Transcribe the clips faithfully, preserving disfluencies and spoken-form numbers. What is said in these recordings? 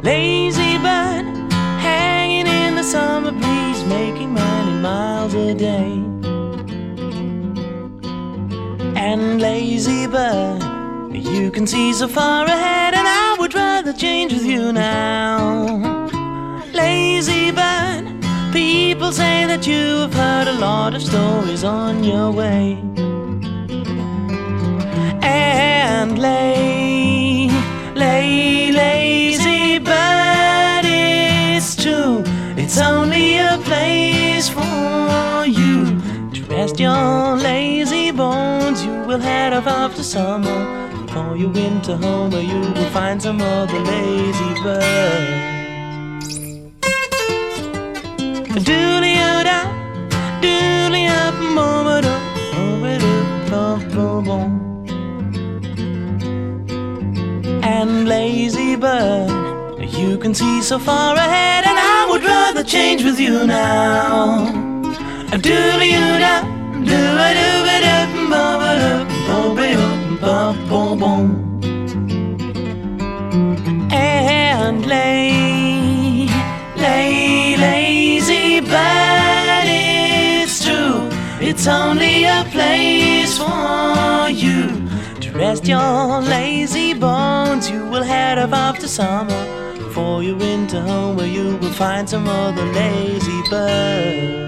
Lazy bird, hanging in the summer breeze, making many miles a day. And lazy bird, you can see so far ahead, and I would rather change with you now. Lazy bird, people say that you have heard a lot of stories on your way. And lay, lay, lazy bird, it's true, it's only a place for you to rest your lazy bones. You will head off after summer for your winter home, where you will find some other lazy birds. Dooley-o-da, dooley-up, mo-ba-da, mo-ba-da, bo-bo-bom. And lazy bird, you can see so far ahead, and I would rather change with you now. Dooley-o-da, do-a-doo-ba-da, bo-ba-da, bo-ba-da, bo-bo-bom. And lay, lay, lazy bird, it's true, it's only a place for you to rest your lazy bones. You will head off after summer for your winter home, where you will find some other lazy birds.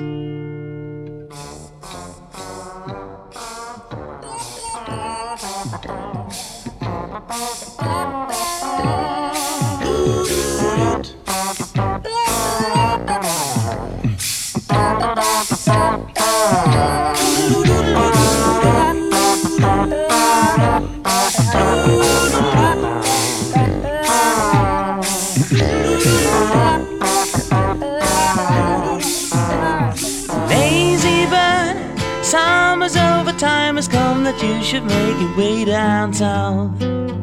Lazy bird, summer's over, time has come that you should make your way down south.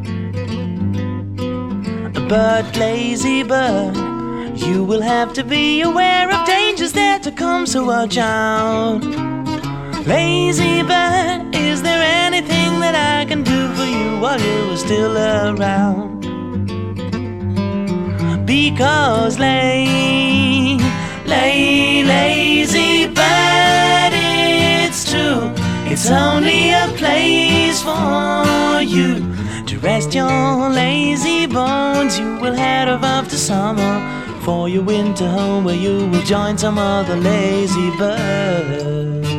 But lazy bird, you will have to be aware of dangers there to come, so watch out. Lazy bird, is there anything that I can do for you while you are still around? Because lay, lay, lazy bird, it's true, it's only a place for you to rest your lazy bones. You will head off after summer for your winter home, where you will join some other lazy birds.